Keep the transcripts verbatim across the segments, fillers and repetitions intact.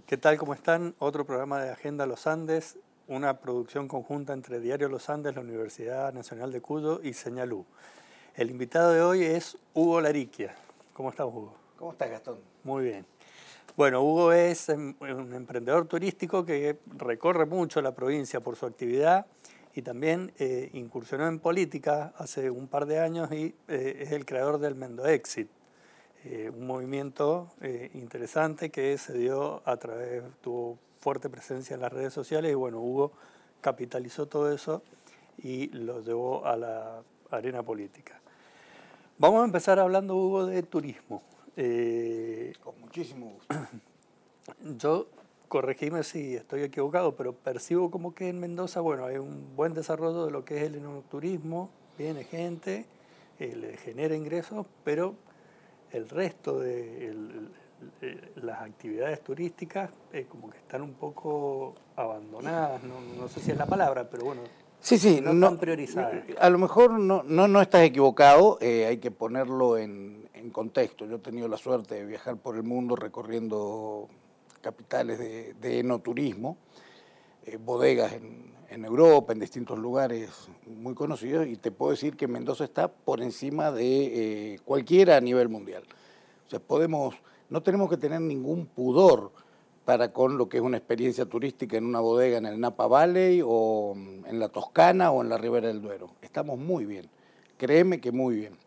¿Qué tal? ¿Cómo están? Otro programa de Agenda Los Andes, una producción conjunta entre Diario Los Andes, la Universidad Nacional de Cuyo y Señalú. El invitado de hoy es Hugo Lariquia. ¿Cómo estás, Hugo? ¿Cómo estás, Gastón? Muy bien. Bueno, Hugo es un emprendedor turístico que recorre mucho la provincia por su actividad y también eh, incursionó en política hace un par de años y eh, es el creador del Mendoexit. Eh, un movimiento eh, interesante que se dio a través, tuvo fuerte presencia en las redes sociales y bueno, Hugo capitalizó todo eso y lo llevó a la arena política. Vamos a empezar hablando, Hugo, de turismo. Eh, Con muchísimo gusto. yo, corregime si estoy equivocado, pero percibo como que en Mendoza, bueno, hay un buen desarrollo de lo que es el enoturismo, viene gente, eh, le genera ingresos, pero el resto de el, el, las actividades turísticas eh, como que están un poco abandonadas, no, no sé si es la palabra, pero bueno, sí, sí, no, no tan priorizadas. A lo mejor no, no, no estás equivocado, eh, hay que ponerlo en, en contexto. Yo he tenido la suerte de viajar por el mundo recorriendo capitales de, de enoturismo, eh, bodegas en, en Europa, en distintos lugares muy conocidos, y te puedo decir que Mendoza está por encima de eh, cualquiera a nivel mundial. O sea, podemos, no tenemos que tener ningún pudor para con lo que es una experiencia turística en una bodega en el Napa Valley o en la Toscana o en la Ribera del Duero. Estamos muy bien, créeme que muy bien.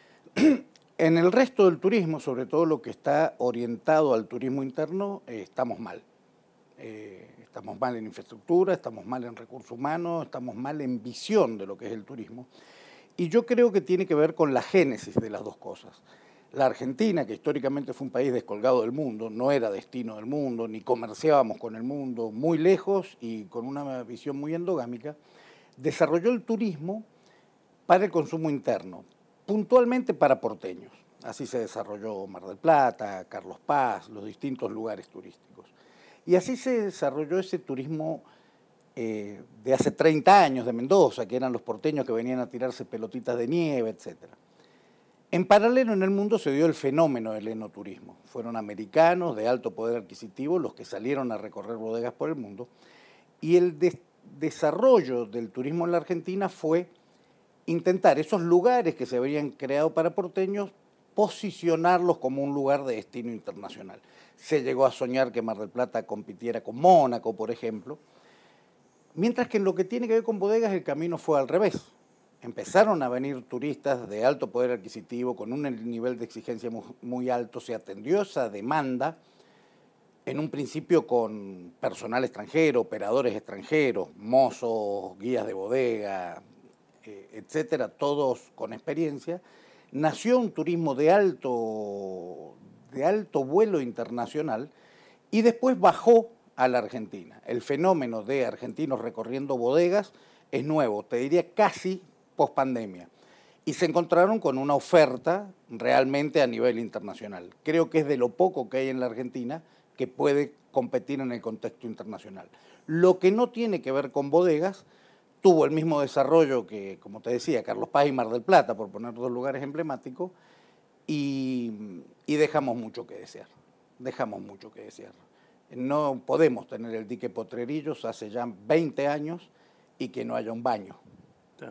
En el resto del turismo, sobre todo lo que está orientado al turismo interno, eh, estamos mal. Eh, estamos mal en infraestructura, estamos mal en recursos humanos, estamos mal en visión de lo que es el turismo. Y yo creo que tiene que ver con la génesis de las dos cosas. La Argentina, que históricamente fue un país descolgado del mundo, no era destino del mundo, ni comerciábamos con el mundo, muy lejos y con una visión muy endogámica, desarrolló el turismo para el consumo interno, puntualmente para porteños. Así se desarrolló Mar del Plata, Carlos Paz, los distintos lugares turísticos. Y así se desarrolló ese turismo eh, de hace treinta años de Mendoza, que eran los porteños que venían a tirarse pelotitas de nieve, etcétera. En paralelo en el mundo se dio el fenómeno del enoturismo. Fueron americanos de alto poder adquisitivo los que salieron a recorrer bodegas por el mundo y el de desarrollo del turismo en la Argentina fue intentar esos lugares que se habían creado para porteños posicionarlos como un lugar de destino internacional. Se llegó a soñar que Mar del Plata compitiera con Mónaco, por ejemplo, mientras que en lo que tiene que ver con bodegas el camino fue al revés. Empezaron a venir turistas de alto poder adquisitivo con un nivel de exigencia muy, muy alto, se atendió esa demanda, en un principio con personal extranjero, operadores extranjeros, mozos, guías de bodega, eh, etcétera, todos con experiencia. Nació un turismo de alto, de alto vuelo internacional y después bajó a la Argentina. El fenómeno de argentinos recorriendo bodegas es nuevo, te diría casi pospandemia, y se encontraron con una oferta realmente a nivel internacional. Creo que es de lo poco que hay en la Argentina que puede competir en el contexto internacional. Lo que no tiene que ver con bodegas tuvo el mismo desarrollo que, como te decía, Carlos Paz y Mar del Plata, por poner dos lugares emblemáticos, y, y dejamos mucho que desear, dejamos mucho que desear. No podemos tener el dique Potrerillos hace ya veinte años y que no haya un baño. Claro.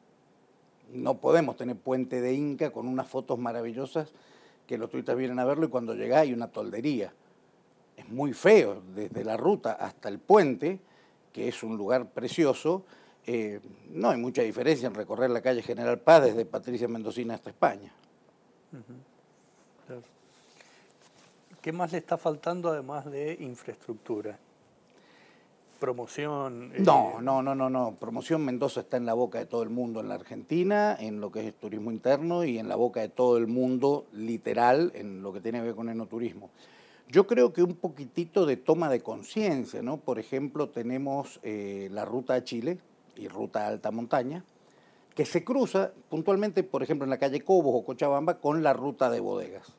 No podemos tener Puente de Inca con unas fotos maravillosas que los turistas vienen a verlo y cuando llega hay una toldería. Es muy feo, desde la ruta hasta el puente, que es un lugar precioso, eh, no hay mucha diferencia en recorrer la calle General Paz desde Patricia Mendocina hasta España. Uh-huh. Claro. ¿Qué más le está faltando además de infraestructura? Promoción. No, eh... no, no, no, no. Promoción Mendoza está en la boca de todo el mundo en la Argentina, en lo que es el turismo interno y en la boca de todo el mundo literal en lo que tiene que ver con enoturismo. Yo creo que un poquitito de toma de conciencia, ¿no? Por ejemplo, tenemos eh, la ruta a Chile y ruta a alta montaña, que se cruza puntualmente, por ejemplo, en la calle Cobos o Cochabamba con la ruta de bodegas.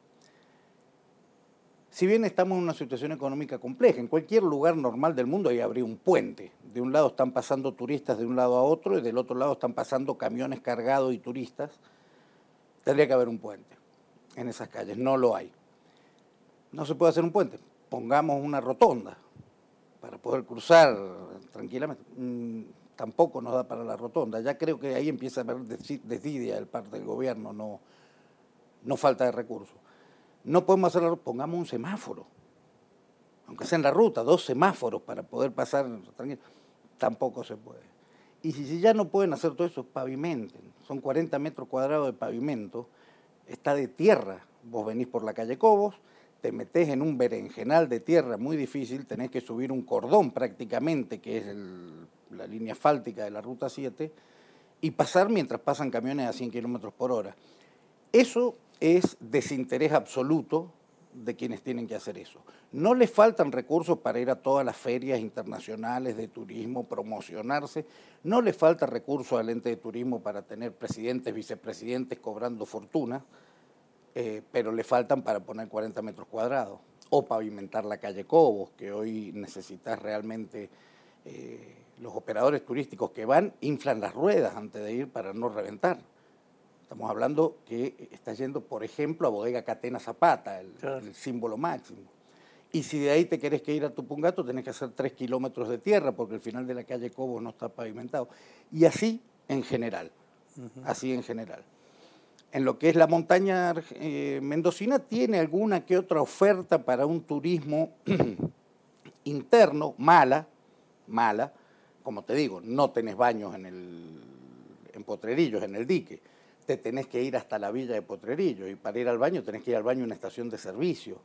Si bien estamos en una situación económica compleja, en cualquier lugar normal del mundo ahí habría un puente. De un lado están pasando turistas de un lado a otro y del otro lado están pasando camiones cargados y turistas. Tendría que haber un puente en esas calles, no lo hay. No se puede hacer un puente pongamos una rotonda para poder cruzar tranquilamente. Mm, tampoco nos da para la rotonda. Ya creo que ahí empieza a haber desidia del parte del gobierno, no, no falta de recursos. No podemos hacerlo, pongamos un semáforo, aunque sea en la ruta, dos semáforos para poder pasar tranquilo. Tampoco se puede. Y si ya no pueden hacer todo eso, pavimenten. Son cuarenta metros cuadrados de pavimento, está de tierra. Vos venís por la calle Cobos, te metés en un berenjenal de tierra muy difícil, tenés que subir un cordón prácticamente, que es el, la línea asfáltica de la Ruta siete, y pasar mientras pasan camiones a cien kilómetros por hora. Eso es desinterés absoluto de quienes tienen que hacer eso. No les faltan recursos para ir a todas las ferias internacionales de turismo, promocionarse, no les falta recursos al ente de turismo para tener presidentes, vicepresidentes cobrando fortuna, eh, pero le faltan para poner cuarenta metros cuadrados, o pavimentar la calle Cobos, que hoy necesitas realmente, eh, los operadores turísticos que van, inflan las ruedas antes de ir para no reventar. Estamos hablando que está yendo, por ejemplo, a Bodega Catena Zapata, el, claro. el símbolo máximo. Y si de ahí te querés que ir a Tupungato, tenés que hacer tres kilómetros de tierra, porque el final de la calle Cobos no está pavimentado. Y así en general, uh-huh. así en general. En lo que es la montaña eh, mendocina, tiene alguna que otra oferta para un turismo interno, mala, mala. Como te digo, no tenés baños en, el, en Potrerillos, en el dique. Te tenés que ir hasta la villa de Potrerillos y para ir al baño tenés que ir al baño en una estación de servicio.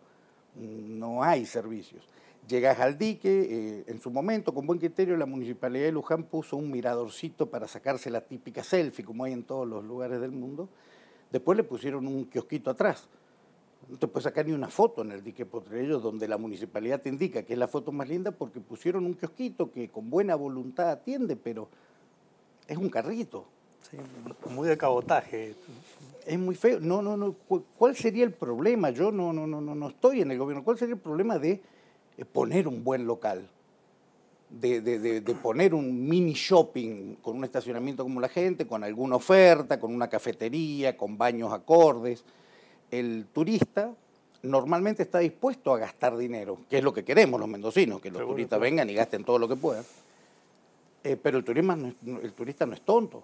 No hay servicios. Llegás al dique, eh, en su momento, con buen criterio, la Municipalidad de Luján puso un miradorcito para sacarse la típica selfie, como hay en todos los lugares del mundo. Después le pusieron un kiosquito atrás. No te puedes sacar ni una foto en el dique Potrerillos, donde la municipalidad te indica que es la foto más linda, porque pusieron un kiosquito que con buena voluntad atiende, pero es un carrito. Sí, muy de cabotaje. Es muy feo. No, no, no. ¿Cuál sería el problema? Yo no, no, no, no estoy en el gobierno. ¿Cuál sería el problema de poner un buen local? De, de, de, de poner un mini shopping con un estacionamiento como la gente, con alguna oferta, con una cafetería, con baños acordes. El turista normalmente está dispuesto a gastar dinero, que es lo que queremos los mendocinos, que los Seguro, turistas claro. vengan y gasten todo lo que puedan. Eh, pero el, turismo no es, el turista no es tonto.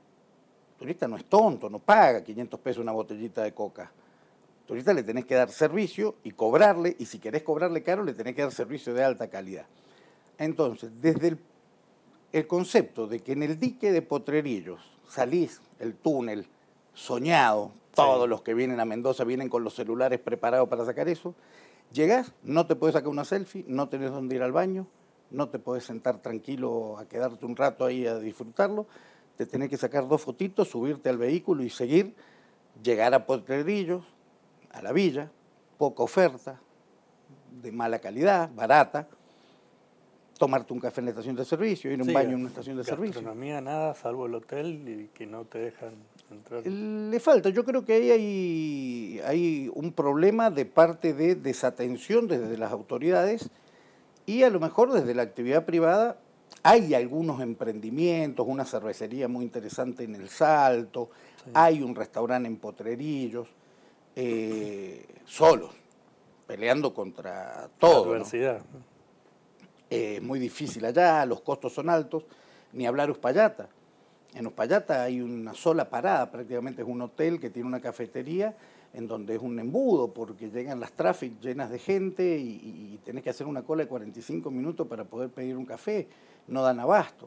El turista no es tonto, no paga quinientos pesos una botellita de coca. Al turista le tenés que dar servicio y cobrarle, y si querés cobrarle caro, le tenés que dar servicio de alta calidad. Entonces, desde el, el concepto de que en el dique de Potrerillos salís, el túnel, soñado, todos sí. los que vienen a Mendoza vienen con los celulares preparados para sacar eso, llegás, no te podés sacar una selfie, no tenés dónde ir al baño, no te podés sentar tranquilo a quedarte un rato ahí a disfrutarlo, te tenés que sacar dos fotitos, subirte al vehículo y seguir, llegar a Potrerillos, a la villa, poca oferta, de mala calidad, barata, tomarte un café en la estación de servicio, ir a un sí, baño en una estación de servicio. Gastronomía nada, salvo el hotel y que no te dejan entrar. Le falta, yo creo que ahí hay, hay un problema de parte de desatención desde las autoridades y a lo mejor desde la actividad privada. Hay algunos emprendimientos, una cervecería muy interesante en El Salto, sí. hay un restaurante en Potrerillos, eh, solos, peleando contra todo. La adversidad. ¿No? Es eh, muy difícil allá, los costos son altos, ni hablar Uspallata. En Uspallata hay una sola parada, prácticamente es un hotel que tiene una cafetería en donde es un embudo porque llegan las traffic llenas de gente y, y tenés que hacer una cola de cuarenta y cinco minutos para poder pedir un café, no dan abasto.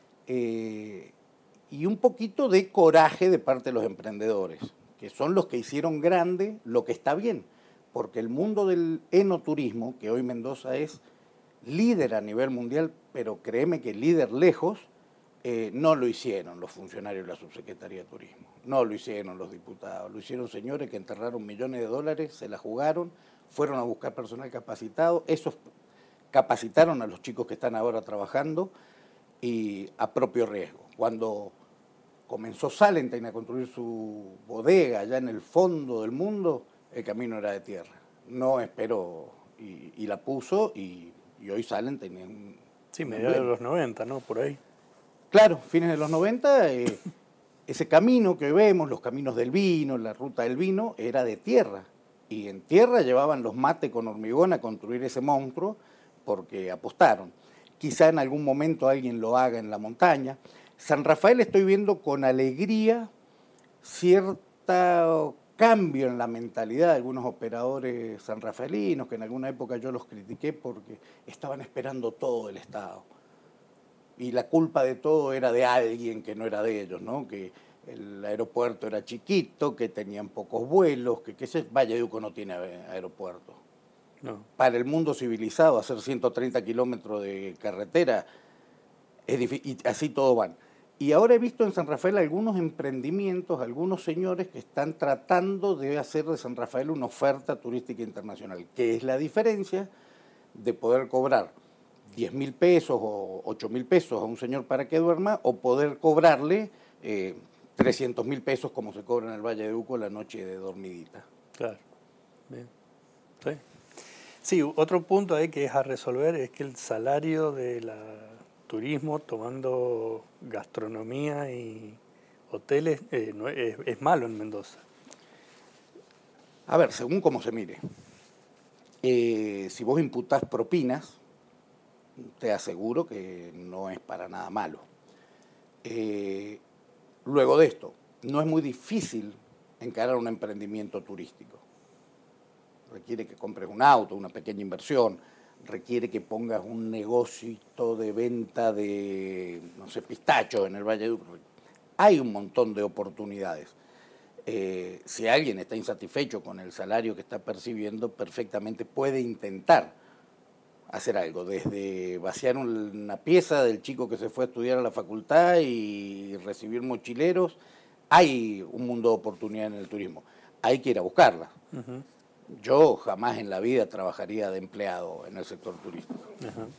Eh, y un poquito de coraje de parte de los emprendedores, que son los que hicieron grande lo que está bien, porque el mundo del enoturismo, que hoy Mendoza es líder a nivel mundial, pero créeme que líder lejos, eh, no lo hicieron los funcionarios de la Subsecretaría de Turismo, no lo hicieron los diputados, lo hicieron señores que enterraron millones de dólares, se la jugaron, fueron a buscar personal capacitado, esos capacitaron a los chicos que están ahora trabajando y a propio riesgo. Cuando comenzó Salentine a construir su bodega allá en el fondo del mundo, el camino era de tierra, no esperó y, y la puso y... Y hoy salen, tenían... Sí, mediados de los noventa, ¿no? Por ahí. Claro, fines de los noventa, eh, ese camino que vemos, los caminos del vino, la ruta del vino, era de tierra. Y en tierra llevaban los mates con hormigón a construir ese monstruo porque apostaron. Quizá en algún momento alguien lo haga en la montaña. San Rafael estoy viendo con alegría cierto cambio en la mentalidad de algunos operadores sanrafaelinos, que en alguna época yo los critiqué porque estaban esperando todo el Estado. Y la culpa de todo era de alguien que no era de ellos, ¿no? Que el aeropuerto era chiquito, que tenían pocos vuelos, que, que ese Valle de Uco no tiene aeropuerto. No. Para el mundo civilizado, hacer ciento treinta kilómetros de carretera, es difícil, y así todo van. Y ahora he visto en San Rafael algunos emprendimientos, algunos señores que están tratando de hacer de San Rafael una oferta turística internacional, que es la diferencia de poder cobrar diez mil pesos o ocho mil pesos a un señor para que duerma, o poder cobrarle eh, trescientos mil pesos como se cobra en el Valle de Uco la noche de dormidita. Claro, bien. Sí. Sí, otro punto ahí que es a resolver es que el salario de la turismo, tomando gastronomía y hoteles, eh, no, es, es malo en Mendoza. A ver, según cómo se mire. Eh, si vos imputás propinas, te aseguro que no es para nada malo. Eh, luego de esto, no es muy difícil encarar un emprendimiento turístico. Requiere que compres un auto, una pequeña inversión, requiere que pongas un negocio de venta de, no sé, pistachos en el Valle de Uco. Hay un montón de oportunidades. Eh, si alguien está insatisfecho con el salario que está percibiendo, perfectamente puede intentar hacer algo, desde vaciar una pieza del chico que se fue a estudiar a la facultad y recibir mochileros. Hay un mundo de oportunidad en el turismo, hay que ir a buscarla. Uh-huh. Yo jamás en la vida trabajaría de empleado en el sector turístico. Uh-huh.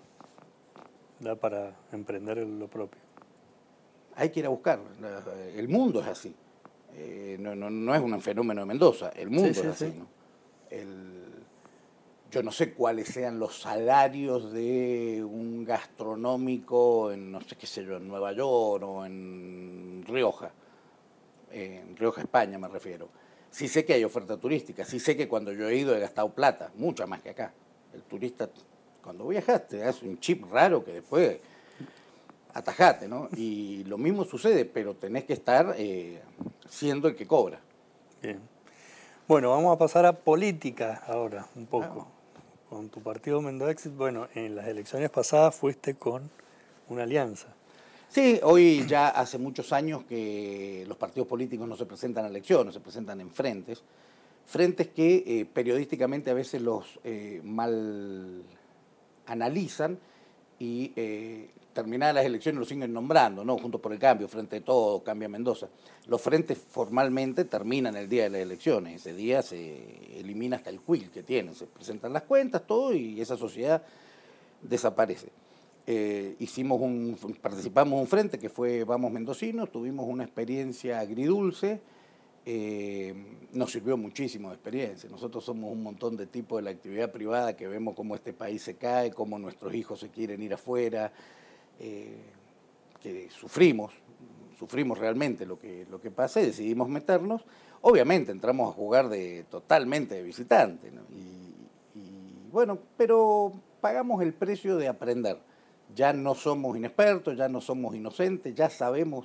Da para emprender lo propio. Hay que ir a buscar, el mundo es así. Eh, no, no, no es un fenómeno de Mendoza, el mundo sí, sí, es así, sí. ¿no? El, yo no sé cuáles sean los salarios de un gastronómico en, no sé qué sé yo, en Nueva York o en Rioja, eh, en Rioja, España me refiero. Sí sé que hay oferta turística, sí sé que cuando yo he ido he gastado plata, mucha más que acá. El turista, cuando viajaste, hace un chip raro que después atajate, ¿no? Y lo mismo sucede, pero tenés que estar eh, siendo el que cobra. Bien. Bueno, vamos a pasar a política ahora, un poco. Ah. Con tu partido Mendoexit, bueno, en las elecciones pasadas fuiste con una alianza. Sí, hoy ya hace muchos años que los partidos políticos no se presentan a elecciones, se presentan en frentes. Frentes que eh, periodísticamente a veces los eh, mal analizan y eh, terminadas las elecciones lo siguen nombrando, ¿no? Juntos por el Cambio, Frente de Todo, Cambia Mendoza. Los frentes formalmente terminan el día de las elecciones. Ese día se elimina hasta el quil que tienen. Se presentan las cuentas, todo, y esa sociedad desaparece. Eh, hicimos un, participamos en un frente que fue Vamos Mendocinos, tuvimos una experiencia agridulce, eh, nos sirvió muchísimo de experiencia. Nosotros somos un montón de tipos de la actividad privada que vemos cómo este país se cae, cómo nuestros hijos se quieren ir afuera, eh, que sufrimos, sufrimos realmente lo que, lo que pasa y decidimos meternos. Obviamente entramos a jugar de totalmente de visitante, ¿no? y, y bueno, pero pagamos el precio de aprender. Ya no somos inexpertos, ya no somos inocentes, ya sabemos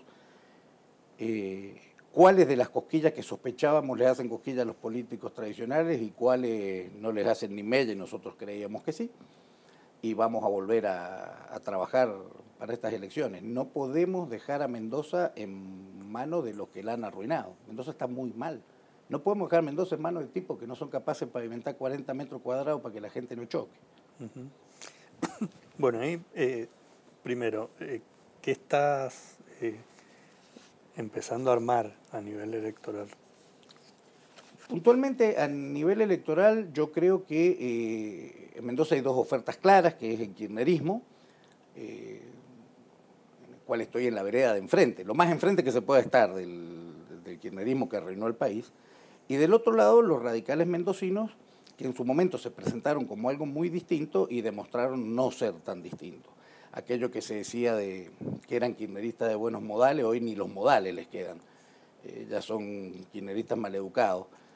eh, cuáles de las cosquillas que sospechábamos les hacen cosquillas a los políticos tradicionales y cuáles no les hacen ni mella, y nosotros creíamos que sí. Y vamos a volver a, a trabajar para estas elecciones. No podemos dejar a Mendoza en manos de los que la han arruinado. Mendoza está muy mal. No podemos dejar a Mendoza en manos de tipos que no son capaces de pavimentar cuarenta metros cuadrados para que la gente no choque. Uh-huh. Bueno, ahí, eh, primero, eh, ¿qué estás eh, empezando a armar a nivel electoral? Puntualmente, a nivel electoral, yo creo que eh, en Mendoza hay dos ofertas claras, que es el kirchnerismo, eh, en el cual estoy en la vereda de enfrente, lo más enfrente que se pueda estar del, del kirchnerismo que arruinó el país, y del otro lado, los radicales mendocinos, que en su momento se presentaron como algo muy distinto y demostraron no ser tan distintos. Aquello que se decía de que eran kirchneristas de buenos modales, hoy ni los modales les quedan, eh, ya son kirchneristas maleducados.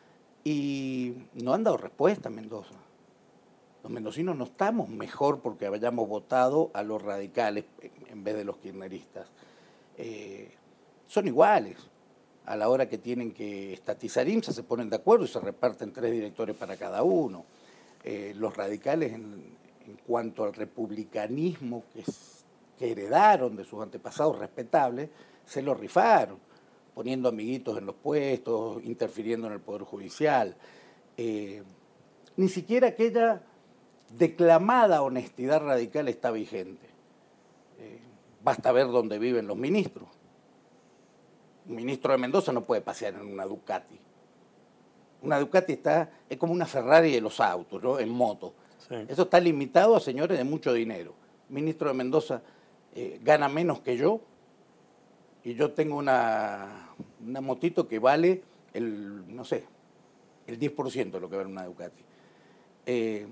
y no han dado respuesta a Mendoza. Los mendocinos no estamos mejor porque hayamos votado a los radicales en vez de los kirchneristas. Eh, son iguales. A la hora que tienen que estatizar IMSA se ponen de acuerdo y se reparten tres directores para cada uno. Eh, los radicales en, en cuanto al republicanismo que, es, que heredaron de sus antepasados respetables, se lo rifaron, poniendo amiguitos en los puestos, interfiriendo en el Poder Judicial. Eh, ni siquiera aquella declamada honestidad radical está vigente. Eh, basta ver dónde viven los ministros. Un ministro de Mendoza no puede pasear en una Ducati. Una Ducati está, es como una Ferrari de los autos, ¿no? En moto. Sí. Eso está limitado a señores de mucho dinero. El ministro de Mendoza eh, gana menos que yo y yo tengo una, una motito que vale el, no sé, el diez por ciento de lo que vale una Ducati. Eh,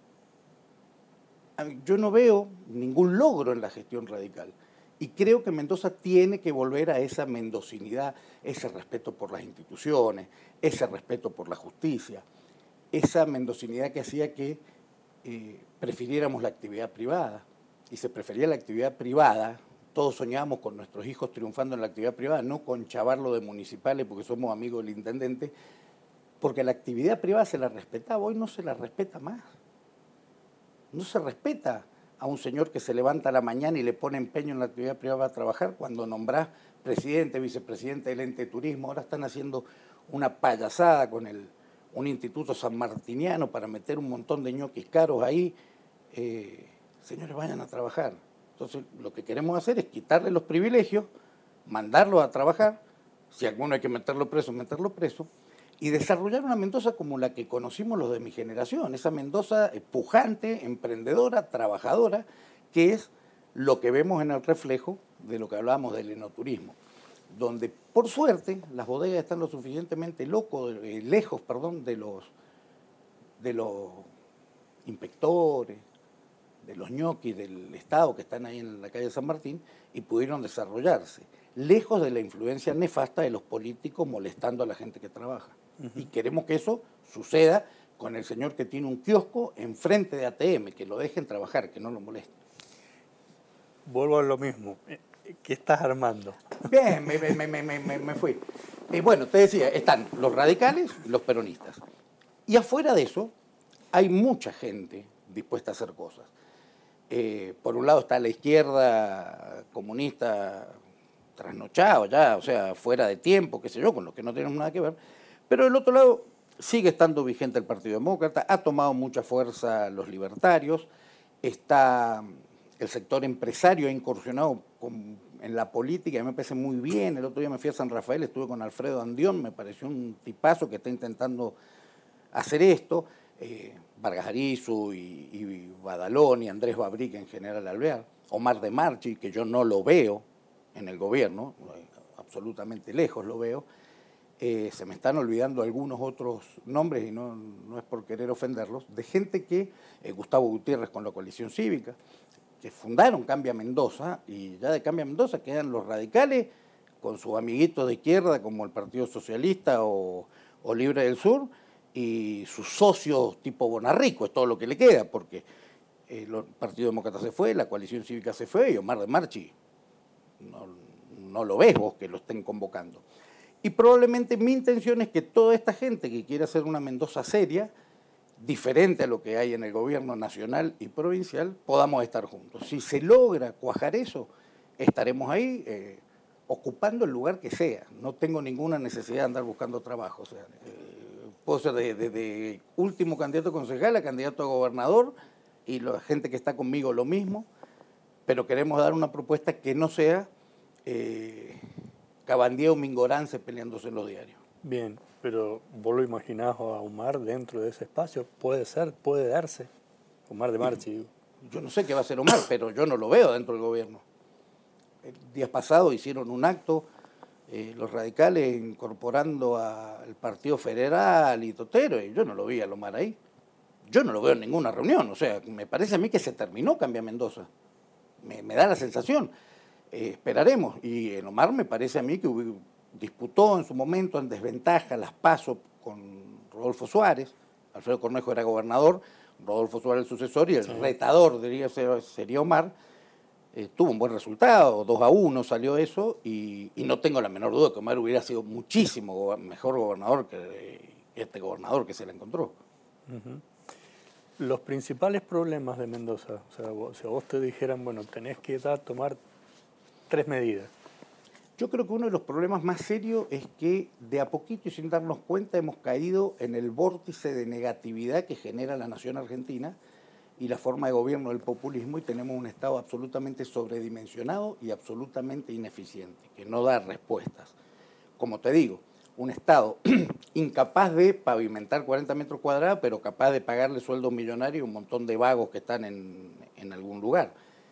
yo no veo ningún logro en la gestión radical. Y creo que Mendoza tiene que volver a esa mendocinidad, ese respeto por las instituciones, ese respeto por la justicia, esa mendocinidad que hacía que eh, prefiriéramos la actividad privada. Y se prefería la actividad privada, todos soñábamos con nuestros hijos triunfando en la actividad privada, no con chavarlo de municipales porque somos amigos del intendente, porque la actividad privada se la respetaba, hoy no se la respeta más. No se respeta a un señor que se levanta a la mañana y le pone empeño en la actividad privada para trabajar cuando nombrás presidente, vicepresidente del ente de turismo. Ahora están haciendo una payasada con el, un instituto sanmartiniano para meter un montón de ñoquis caros ahí. Eh, señores, vayan a trabajar. Entonces, lo que queremos hacer es quitarle los privilegios, mandarlos a trabajar, si alguno hay que meterlo preso, meterlo preso, y desarrollar una Mendoza como la que conocimos los de mi generación, esa Mendoza pujante, emprendedora, trabajadora, que es lo que vemos en el reflejo de lo que hablábamos del enoturismo, donde por suerte las bodegas están lo suficientemente locos, eh, lejos perdón, de los, de los inspectores, de los ñoquis del Estado que están ahí en la calle San Martín y pudieron desarrollarse, lejos de la influencia nefasta de los políticos molestando a la gente que trabaja. Uh-huh. Y queremos que eso suceda con el señor que tiene un kiosco enfrente de A T M, que lo dejen trabajar, que no lo molesten. Vuelvo a lo mismo. ¿Qué estás armando? Bien, me, me, me, me, me, me fui. Eh, bueno, te decía, están los radicales y los peronistas. Y afuera de eso hay mucha gente dispuesta a hacer cosas. Eh, por un lado está la izquierda comunista trasnochado ya, o sea, fuera de tiempo, qué sé yo, con los que no tenemos nada que ver. Pero del otro lado sigue estando vigente el Partido Demócrata, ha tomado mucha fuerza los libertarios, está el sector empresario ha incursionado con, en la política, y me parece muy bien. El otro día me fui a San Rafael, estuve con Alfredo Andión, me pareció un tipazo que está intentando hacer esto. Eh, Vargas Arizu y, y Badalón y Andrés Babric en General Alvear, Omar de Marchi, que yo no lo veo en el gobierno, absolutamente lejos lo veo. Eh, se me están olvidando algunos otros nombres y no, no es por querer ofenderlos, de gente que, eh, Gustavo Gutiérrez con la coalición cívica, que fundaron Cambia Mendoza, y ya de Cambia Mendoza quedan los radicales con sus amiguitos de izquierda como el Partido Socialista o, o Libre del Sur, y sus socios tipo Bonarrico, es todo lo que le queda, porque el Partido Demócrata se fue, la coalición cívica se fue, y Omar de Marchi no, no lo ves vos que lo estén convocando. Y probablemente mi intención es que toda esta gente que quiere hacer una Mendoza seria, diferente a lo que hay en el gobierno nacional y provincial, podamos estar juntos. Si se logra cuajar eso, estaremos ahí eh, ocupando el lugar que sea. No tengo ninguna necesidad de andar buscando trabajo. O sea, eh, puedo ser de, de, de último candidato a concejal a candidato a gobernador y la gente que está conmigo lo mismo, pero queremos dar una propuesta que no sea eh, Cabandía o Mingorance peleándose en los diarios. Bien, pero vos lo imaginás a Omar dentro de ese espacio, puede ser, puede darse, Omar de Marchi. Yo no sé qué va a hacer Omar, pero yo no lo veo dentro del gobierno. El día pasado hicieron un acto, eh, los radicales incorporando al Partido Federal y Totero, y yo no lo vi a Omar ahí. Yo no lo veo en ninguna reunión, o sea, me parece a mí que se terminó Cambia Mendoza. Me, me da la sensación. Eh, esperaremos. Y en Omar me parece a mí que hubo, disputó en su momento en desventaja las PASO con Rodolfo Suárez, Alfredo Cornejo era gobernador, Rodolfo Suárez el sucesor y el sí. retador diría, sería Omar. Eh, tuvo un buen resultado, dos a uno salió eso, y, y no tengo la menor duda que Omar hubiera sido muchísimo mejor gobernador que este gobernador que se le encontró. Uh-huh. Los principales problemas de Mendoza, o sea, vos, si a vos te dijeran, bueno, tenés que dar, tomar tres medidas. Yo creo que uno de los problemas más serios es que de a poquito y sin darnos cuenta hemos caído en el vórtice de negatividad que genera la nación argentina y la forma de gobierno del populismo, y tenemos un Estado absolutamente sobredimensionado y absolutamente ineficiente, que no da respuestas. Como te digo, un Estado incapaz de pavimentar cuarenta metros cuadrados, pero capaz de pagarle sueldos millonarios a un montón de vagos que están en, en algún lugar.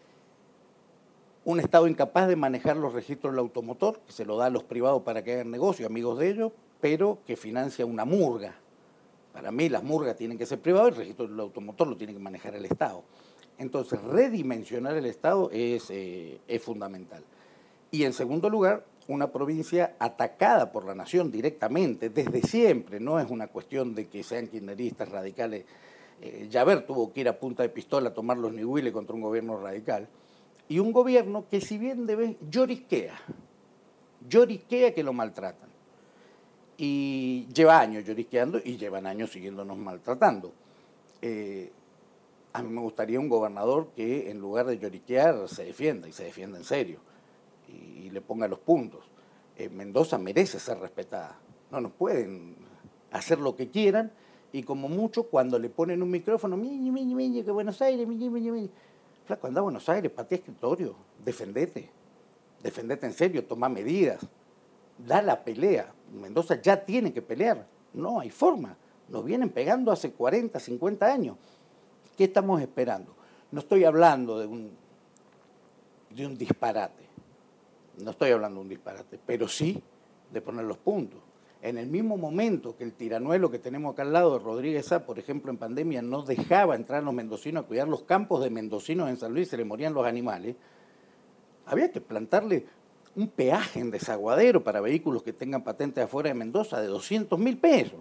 Un Estado incapaz de manejar los registros del automotor, que se lo da a los privados para que hagan negocio, amigos de ellos, pero que financia una murga. Para mí las murgas tienen que ser privadas, el registro del automotor lo tiene que manejar el Estado. Entonces, redimensionar el Estado es, eh, es fundamental. Y en segundo lugar, una provincia atacada por la nación directamente, desde siempre, no es una cuestión de que sean kirchneristas radicales. Eh, Javert tuvo que ir a punta de pistola a tomar los nihuiles contra un gobierno radical. Y un gobierno que, si bien debe, lloriquea, lloriquea que lo maltratan. Y lleva años lloriqueando y llevan años siguiéndonos maltratando. Eh, a mí me gustaría un gobernador que en lugar de lloriquear se defienda, y se defienda en serio, y, y le ponga los puntos. Eh, Mendoza merece ser respetada. No nos pueden hacer lo que quieran, y como mucho cuando le ponen un micrófono, miñi, miñi, miñi, que Buenos Aires, miñi, miñi, miñi. Flaco, anda a Buenos Aires, patea escritorio, defendete, defendete en serio, toma medidas. Da la pelea. Mendoza ya tiene que pelear. No hay forma. Nos vienen pegando hace cuarenta, cincuenta años. ¿Qué estamos esperando? No estoy hablando de un, de un disparate. No estoy hablando de un disparate, pero sí de poner los puntos. En el mismo momento que el tiranuelo que tenemos acá al lado de Rodríguez Sá, por ejemplo, en pandemia, no dejaba entrar a los mendocinos a cuidar los campos de mendocinos en San Luis, se le morían los animales, había que plantarle un peaje en Desaguadero para vehículos que tengan patentes afuera de Mendoza de doscientos mil pesos.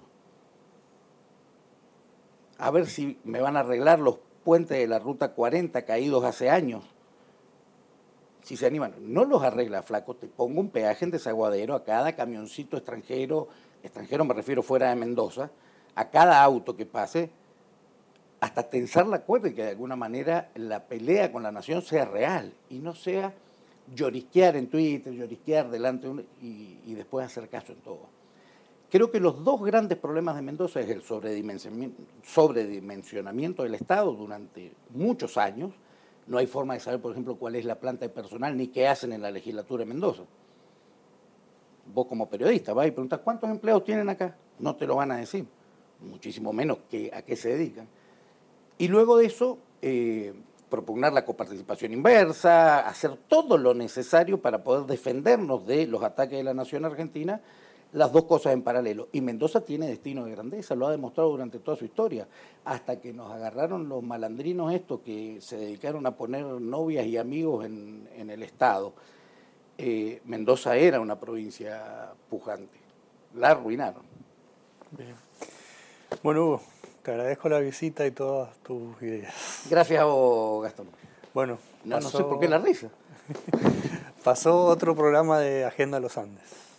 A ver si me van a arreglar los puentes de la Ruta cuarenta caídos hace años. Si se animan, no los arregla, flaco, te pongo un peaje en Desaguadero a cada camioncito extranjero, extranjero me refiero fuera de Mendoza, a cada auto que pase, hasta tensar la cuerda y que de alguna manera la pelea con la nación sea real y no sea llorisquear en Twitter, llorisquear delante de uno y, y después hacer caso en todo. Creo que los dos grandes problemas de Mendoza es el sobredimensionamiento, sobredimensionamiento del Estado durante muchos años. No hay forma de saber, por ejemplo, cuál es la planta de personal ni qué hacen en la legislatura de Mendoza. Vos como periodista vas y preguntas, ¿cuántos empleados tienen acá? No te lo van a decir, muchísimo menos que a qué se dedican. Y luego de eso, eh, propugnar la coparticipación inversa, hacer todo lo necesario para poder defendernos de los ataques de la nación argentina, las dos cosas en paralelo. Y Mendoza tiene destino de grandeza, lo ha demostrado durante toda su historia, hasta que nos agarraron los malandrinos estos que se dedicaron a poner novias y amigos en, en el Estado. Eh, Mendoza era una provincia pujante, la arruinaron. Bien. Bueno, Hugo, te agradezco la visita y todas tus ideas. Gracias a vos, Gastón. Bueno, no, pasó... no sé por qué la risa. Pasó otro programa de Agenda Los Andes.